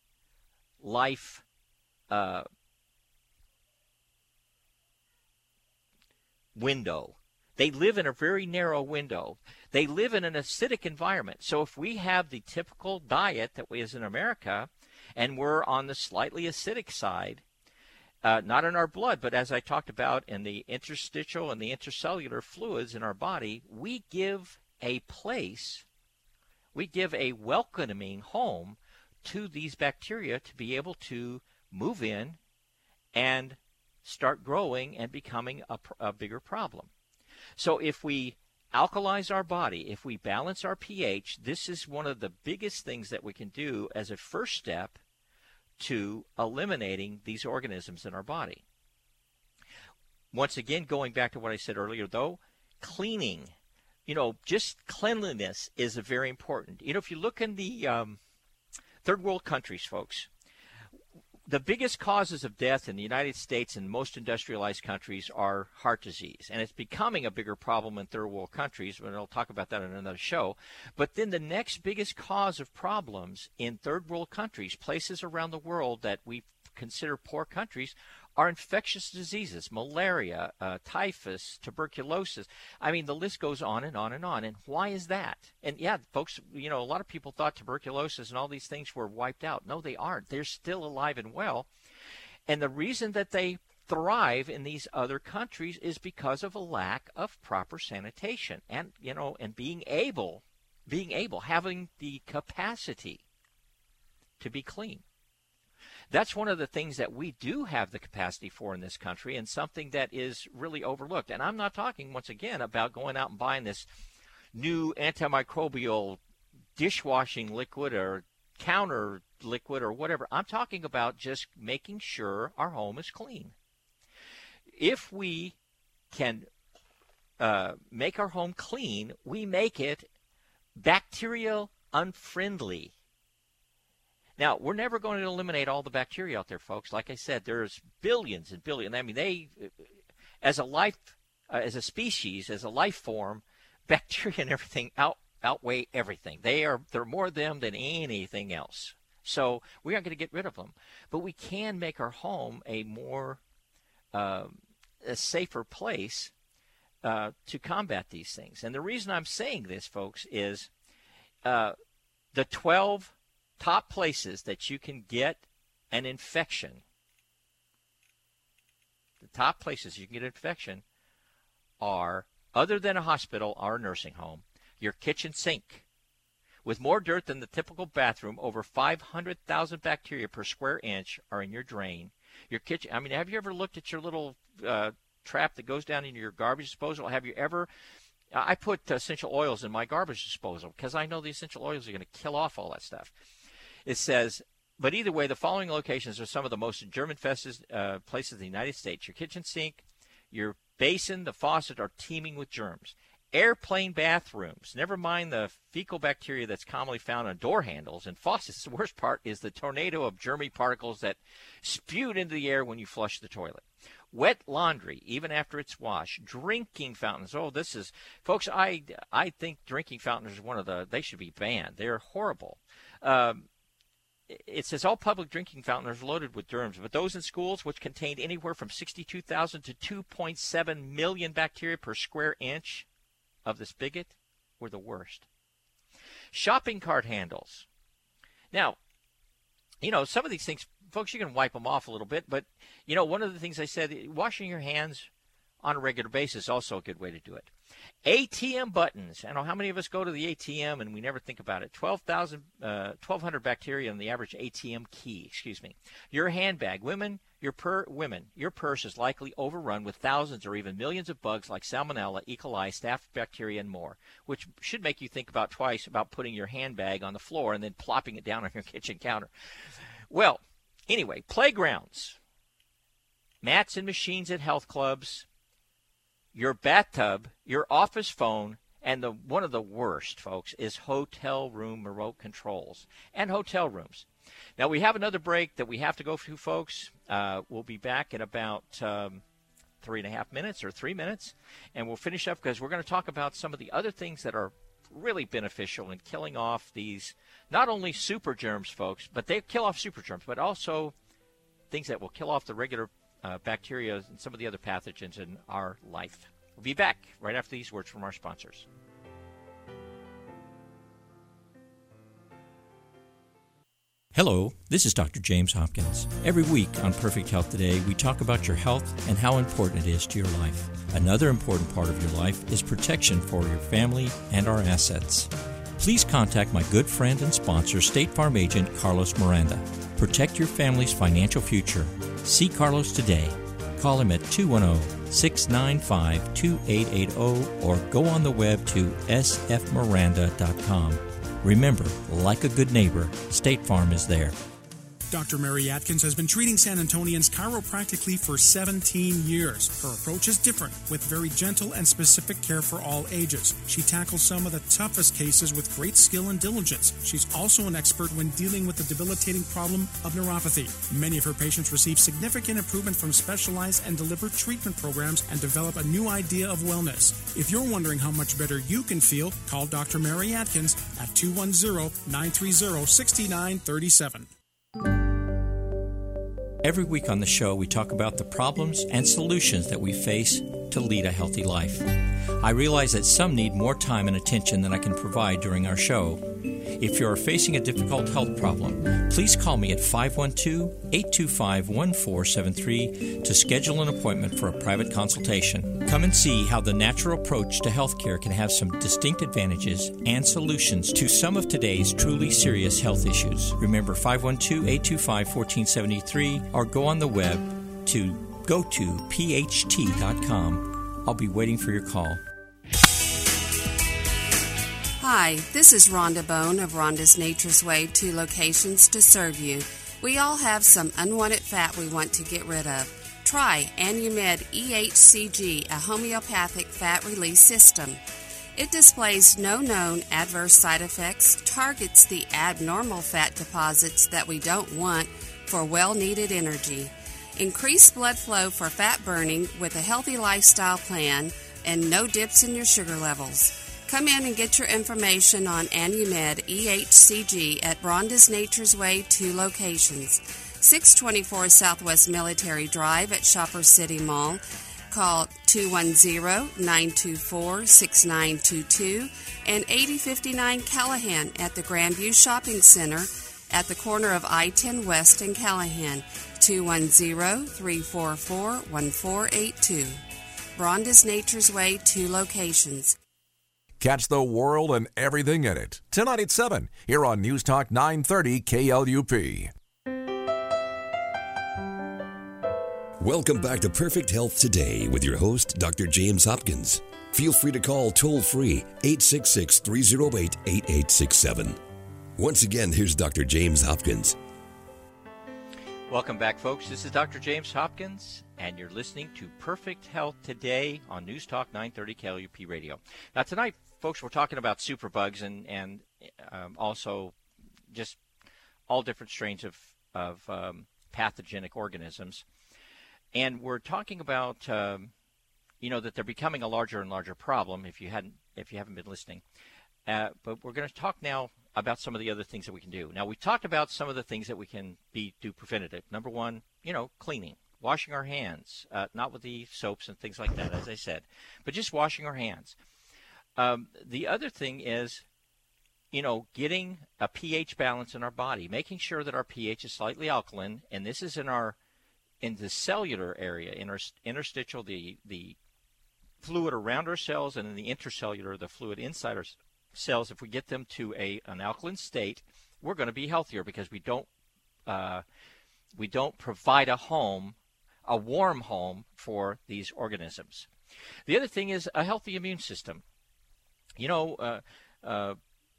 life uh, window. They live in a very narrow window. They live in an acidic environment. So if we have the typical diet that we is in America, and we're on the slightly acidic side, uh, not in our blood, but as I talked about in the interstitial and the intercellular fluids in our body, we give a place, we give a welcoming home to these bacteria to be able to move in and start growing and becoming a, a bigger problem. So if we alkalize our body, if we balance our pH, this is one of the biggest things that we can do as a first step to eliminating these organisms in our body. Once again, going back to what I said earlier, though, cleaning, you know, just cleanliness is very important. You know, if you look in the um, third world countries, folks, the biggest causes of death in the United States and most industrialized countries are heart disease. And it's becoming a bigger problem in third world countries, and I'll talk about that in another show. But then the next biggest cause of problems in third world countries, places around the world that we consider poor countries, are infectious diseases, malaria, uh, typhus, tuberculosis. I mean, the list goes on and on and on. And why is that? And yeah, folks, you know, a lot of people thought tuberculosis and all these things were wiped out. No, they aren't. They're still alive and well. And the reason that they thrive in these other countries is because of a lack of proper sanitation and, you know, and being able, being able, having the capacity to be clean. that's one of the things that we do have the capacity for in this country, and something that is really overlooked. And I'm not talking, once again, about going out and buying this new antimicrobial dishwashing liquid or counter liquid or whatever. I'm talking about just making sure our home is clean. If we can uh, make our home clean, we make it bacterial unfriendly. Now, we're never going to eliminate all the bacteria out there, folks. Like I said, there's billions and billions. I mean, they, as a life, uh, as a species, as a life form, bacteria and everything out, outweigh everything. They are, they're more them than anything else. So we aren't going to get rid of them. But we can make our home a more, uh, a safer place uh, to combat these things. And the reason I'm saying this, folks, is uh, the twelve top places that you can get an infection. The top places you can get an infection are, other than a hospital or a nursing home, your kitchen sink. With more dirt than the typical bathroom, over five hundred thousand bacteria per square inch are in your drain. Your kitchen, I mean, have you ever looked at your little uh, trap that goes down into your garbage disposal? Have you ever, I put essential oils in my garbage disposal because I know the essential oils are going to kill off all that stuff. It says, but either way, the following locations are some of the most germ-infested uh, places in the United States. Your kitchen sink, your basin, the faucet are teeming with germs. Airplane bathrooms, never mind the fecal bacteria that's commonly found on door handles and faucets. The worst part is the tornado of germy particles that spewed into the air when you flush the toilet. Wet laundry, even after it's washed. Drinking fountains. Oh, this is, folks, I, I think drinking fountains are one of the, they should be banned. They're horrible. Um, It says all public drinking fountains are loaded with germs, but those in schools, which contained anywhere from sixty-two thousand to two point seven million bacteria per square inch of the spigot, were the worst. Shopping cart handles. Now, you know, some of these things, folks, you can wipe them off a little bit, but, you know, one of the things I said, washing your hands on a regular basis is also a good way to do it. A T M buttons. I know how many of us go to the A T M and we never think about it. twelve thousand, uh, twelve hundred bacteria in the average A T M key. Excuse me. Your handbag, women, your per women, your purse is likely overrun with thousands or even millions of bugs like Salmonella, E. coli, Staph bacteria, and more, which should make you think about twice about putting your handbag on the floor and then plopping it down on your kitchen counter. Well, anyway, playgrounds, mats and machines at health clubs, your bathtub, your office phone, and the one of the worst, folks, is hotel room remote controls and hotel rooms. Now, we have another break that we have to go to, folks. Uh, we'll be back in about um, three and a half minutes or three minutes, and we'll finish up because we're going to talk about some of the other things that are really beneficial in killing off these, not only super germs, folks, but they kill off super germs, but also things that will kill off the regular Uh, bacteria and some of the other pathogens in our life. We'll be back right after these words from our sponsors. Hello, this is Doctor James Hopkins. Every week on Perfect Health Today, we talk about your health and how important it is to your life. Another important part of your life is protection for your family and our assets. Please contact my good friend and sponsor, State Farm agent Carlos Miranda. Protect your family's financial future. See Carlos today. Call him at two one zero, six nine five, two eight eight zero or go on the web to s f miranda dot com. Remember, like a good neighbor, State Farm is there. Doctor Mary Atkins has been treating San Antonians chiropractically for seventeen years. Her approach is different, with very gentle and specific care for all ages. She tackles some of the toughest cases with great skill and diligence. She's also an expert when dealing with the debilitating problem of neuropathy. Many of her patients receive significant improvement from specialized and deliberate treatment programs and develop a new idea of wellness. If you're wondering how much better you can feel, call Doctor Mary Atkins at two one zero, nine three zero, six nine three seven. Every week on the show, we talk about the problems and solutions that we face to lead a healthy life. I realize that some need more time and attention than I can provide during our show. If you are facing a difficult health problem, please call me at five one two, eight two five, one four seven three to schedule an appointment for a private consultation. Come and see how the natural approach to healthcare can have some distinct advantages and solutions to some of today's truly serious health issues. Remember five one two, eight two five, one four seven three or go on the web to go to p h t dot com. I'll be waiting for your call. Hi, this is Rhonda Bone of Rhonda's Nature's Way, two locations to serve you. We all have some unwanted fat we want to get rid of. Try Anumed E H C G, a homeopathic fat release system. It displays no known adverse side effects, targets the abnormal fat deposits that we don't want for well-needed energy. Increase blood flow for fat burning with a healthy lifestyle plan and no dips in your sugar levels. Come in and get your information on Anumed E H C G at Rhonda's Nature's Way, two locations. six twenty-four Southwest Military Drive at Shopper City Mall. Call two one zero, nine two four, six nine two two and eighty fifty-nine Callahan at the Grandview Shopping Center at the corner of I ten West and Callahan. two one zero, three four four, one four eight two. Rhonda's Nature's Way, two locations. Catch the world and everything in it tonight at seven here on News Talk nine thirty K L U P. Welcome back to Perfect Health Today with your host, Doctor James Hopkins. Feel free to call toll-free eight six six, three oh eight, eight eight six seven. Once again, here's Doctor James Hopkins. Welcome back, folks. This is Doctor James Hopkins, and you're listening to Perfect Health Today on News Talk nine thirty K L U P Radio. Now, tonight, folks, we're talking about superbugs and, and um, also just all different strains of, of um, pathogenic organisms. And we're talking about, um, you know, that they're becoming a larger and larger problem if you hadn't, if you haven't been listening. Uh, but we're going to talk now about some of the other things that we can do. Now, we talked about some of the things that we can be do preventative. Number one, you know, cleaning, washing our hands, uh, not with the soaps and things like that, as I said, but just washing our hands. Um, the other thing is, you know, getting a pH balance in our body, making sure that our pH is slightly alkaline, and this is in our in the cellular area, in our interstitial, the the fluid around our cells, and in the intercellular, the fluid inside our cells. If we get them to a an alkaline state, we're going to be healthier because we don't uh, we don't provide a home, a warm home for these organisms. The other thing is a healthy immune system. You know, uh, uh,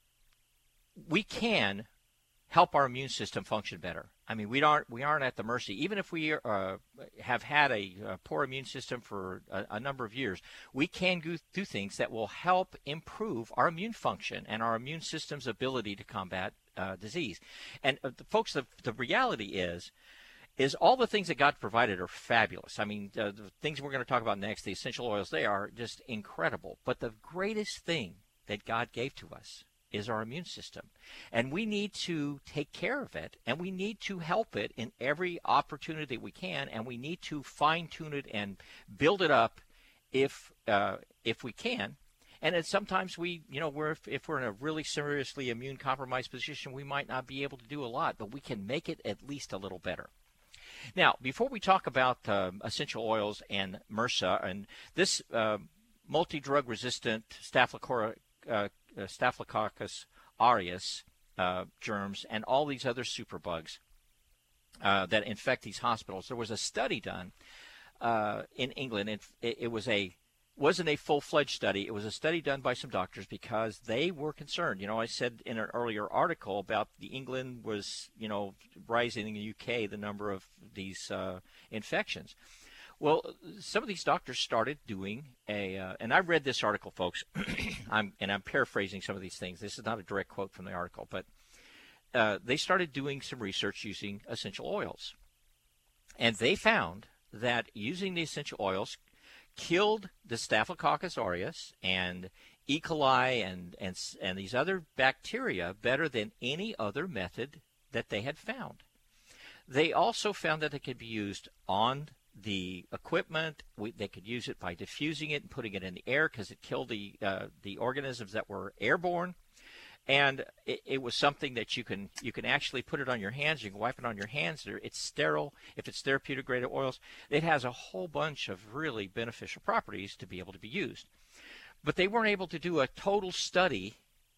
we can help our immune system function better. I mean, we aren't we aren't at the mercy. Even if we uh, have had a, a poor immune system for a, a number of years, we can go do things that will help improve our immune function and our immune system's ability to combat uh, disease. And uh, the, folks, the, the reality is, is all the things that God provided are fabulous. I mean, uh, the things we're going to talk about next, the essential oils, they are just incredible. But the greatest thing that God gave to us is our immune system. And we need to take care of it, and we need to help it in every opportunity we can, and we need to fine-tune it and build it up if uh, if we can. And then sometimes we, you know, we're if, if we're in a really seriously immune-compromised position, we might not be able to do a lot, but we can make it at least a little better. Now, before we talk about uh, essential oils and MRSA and this uh, multi-drug resistant Staphylococcus uh, Uh, Staphylococcus aureus uh, germs and all these other superbugs uh, that infect these hospitals. There was a study done uh, in England. It, it was a wasn't a full-fledged study. It was a study done by some doctors because they were concerned. You know, I said in an earlier article about the England was, you know, rising in the U K, the number of these uh, infections. Well, some of these doctors started doing a, uh, and I read this article, folks, I'm, and I'm paraphrasing some of these things. This is not a direct quote from the article, but uh, they started doing some research using essential oils. And they found that using the essential oils killed the Staphylococcus aureus and E. coli and, and, and these other bacteria better than any other method that they had found. They also found that it could be used on the equipment. We, they could use it by diffusing it and putting it in the air because it killed the uh, the organisms that were airborne. And it, it was something that you can you can actually put it on your hands. You can wipe it on your hands. It's sterile. If it's therapeutic grade oils, it has a whole bunch of really beneficial properties to be able to be used. But they weren't able to do a total study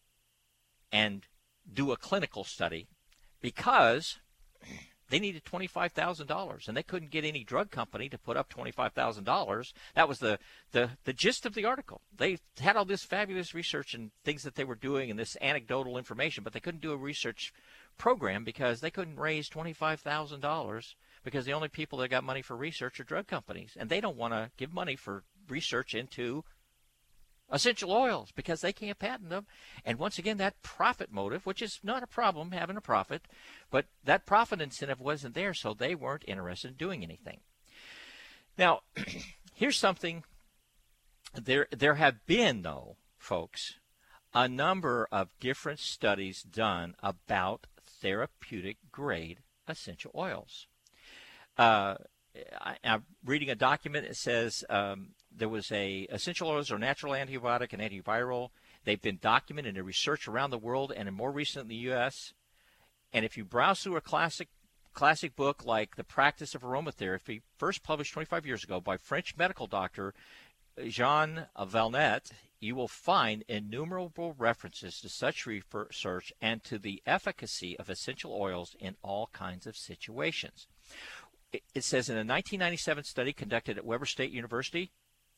and do a clinical study because they needed twenty-five thousand dollars, and they couldn't get any drug company to put up twenty-five thousand dollars. That was the, the, the gist of the article. They had all this fabulous research and things that they were doing and this anecdotal information, but they couldn't do a research program because they couldn't raise twenty-five thousand dollars because the only people that got money for research are drug companies, and they don't want to give money for research into essential oils because they can't patent them. And once again, that profit motive, which is not a problem, having a profit, but that profit incentive wasn't there, so they weren't interested in doing anything. Now, here's something. There, there have been, though, folks, a number of different studies done about therapeutic grade essential oils. Uh, I, I'm reading a document that says um, there was a essential oils are natural antibiotic and antiviral. They've been documented in research around the world and in more recent in the U S. And if you browse through a classic classic book like The Practice of Aromatherapy, first published twenty-five years ago by French medical doctor Jean Valnet, you will find innumerable references to such research and to the efficacy of essential oils in all kinds of situations. It says in a nineteen ninety-seven study conducted at Weber State University,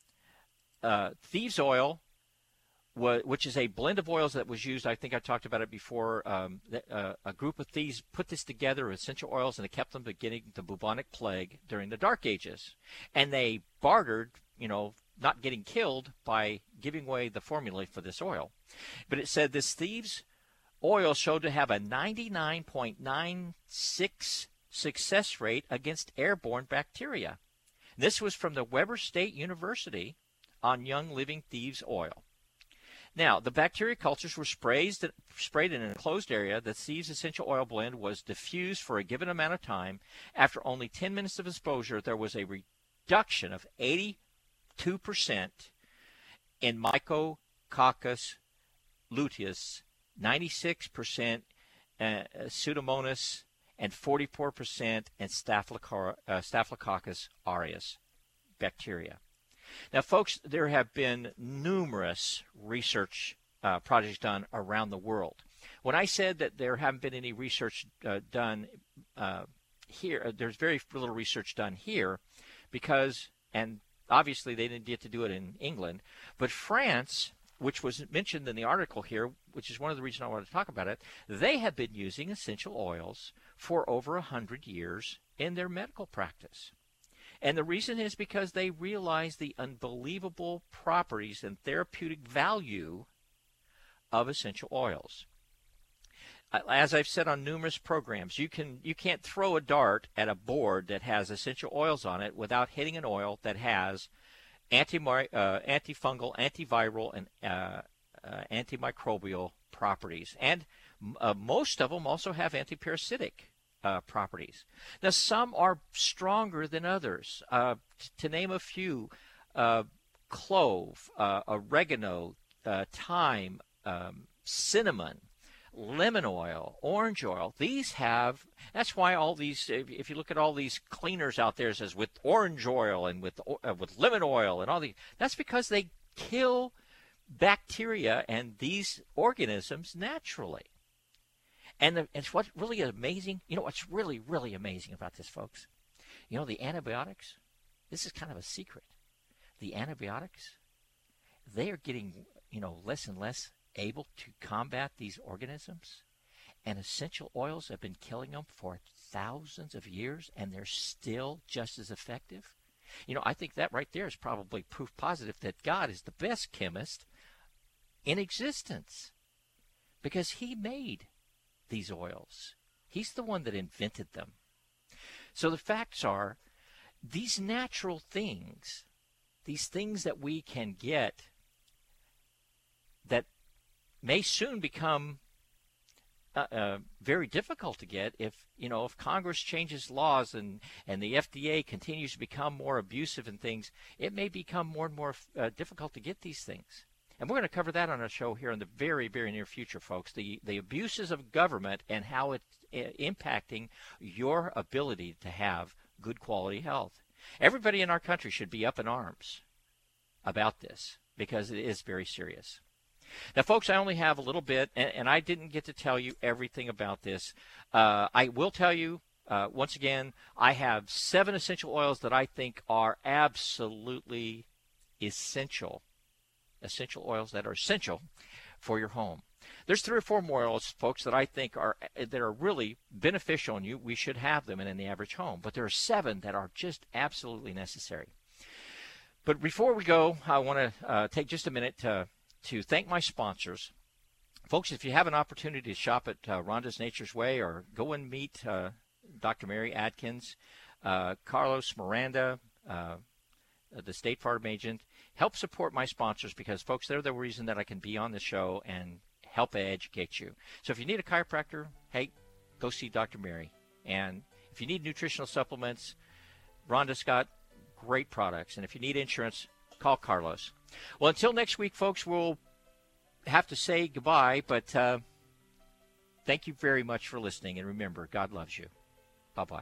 uh, thieves oil, wa- which is a blend of oils that was used, I think I talked about it before, um, uh, a group of thieves put this together, essential oils, and it kept them beginning the bubonic plague during the Dark Ages. And they bartered, you know, not getting killed by giving away the formula for this oil. But it said this thieves oil showed to have a ninety-nine point nine six success rate against airborne bacteria. This was from the Weber State University on young living thieves oil. Now, the bacteria cultures were sprayed, sprayed in an enclosed area. The thieves essential oil blend was diffused for a given amount of time. After only ten minutes of exposure, there was a reduction of eighty-two percent in Mycococcus luteus, ninety-six percent uh, Pseudomonas, and forty-four percent in Staphylococcus, uh, Staphylococcus aureus bacteria. Now, folks, there have been numerous research uh, projects done around the world. When I said that there haven't been any research uh, done uh, here, uh, there's very little research done here because, and obviously they didn't get to do it in England, but France, which was mentioned in the article here, which is one of the reasons I wanted to talk about it, they have been using essential oils for over one hundred years in their medical practice. And the reason is because they realize the unbelievable properties and therapeutic value of essential oils. As I've said on numerous programs, you can you can't throw a dart at a board that has essential oils on it without hitting an oil that has anti uh, antifungal, antiviral, and uh, uh, antimicrobial properties. And uh, most of them also have antiparasitic uh, properties. Now, some are stronger than others. Uh, t- to name a few, uh, clove, uh, oregano, uh, thyme, um, cinnamon, lemon oil, orange oil. These have, that's why all these, if you look at all these cleaners out there, it says with orange oil and with uh, with lemon oil and all these, that's because they kill bacteria and these organisms naturally. And the, it's what's really amazing, you know what's really, really amazing about this, folks? You know, the antibiotics, this is kind of a secret. The antibiotics, they are getting, you know, less and less able to combat these organisms, and essential oils have been killing them for thousands of years, and they're still just as effective. You know, I think that right there is probably proof positive that God is the best chemist in existence, because he made these oils. He's the one that invented them. So the facts are, these natural things, these things that we can get that may soon become uh, uh, very difficult to get if, you know, if Congress changes laws and, and the F D A continues to become more abusive in things, it may become more and more uh, difficult to get these things. And we're going to cover that on our show here in the very, very near future, folks. The the abuses of government and how it's uh, impacting your ability to have good quality health. Everybody in our country should be up in arms about this because it is very serious. Now, folks, I only have a little bit, and, and I didn't get to tell you everything about this. Uh, I will tell you, uh, once again, I have seven essential oils that I think are absolutely essential, essential oils that are essential for your home. There's three or four more oils, folks, that I think are that are really beneficial, and you we should have them in, in the average home. But there are seven that are just absolutely necessary. But before we go, I want to uh, take just a minute to to thank my sponsors. Folks, if you have an opportunity to shop at uh, Rhonda's Nature's Way or go and meet uh, Doctor Mary Atkins, uh, Carlos Miranda, uh, the State Farm agent, help support my sponsors because, folks, they're the reason that I can be on the show and help educate you. So if you need a chiropractor, hey, go see Doctor Mary. And if you need nutritional supplements, Rhonda's got great products. And if you need insurance, call Carlos. Well, until next week, folks, we'll have to say goodbye, but uh, thank you very much for listening. And remember, God loves you. Bye-bye.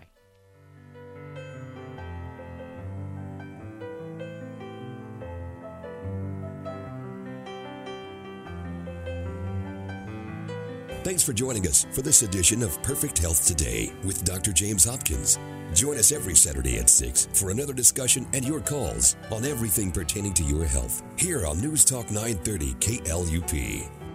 Thanks for joining us for this edition of Perfect Health Today with Doctor James Hopkins. Join us every Saturday at six for another discussion and your calls on everything pertaining to your health here on News Talk nine thirty K L U P.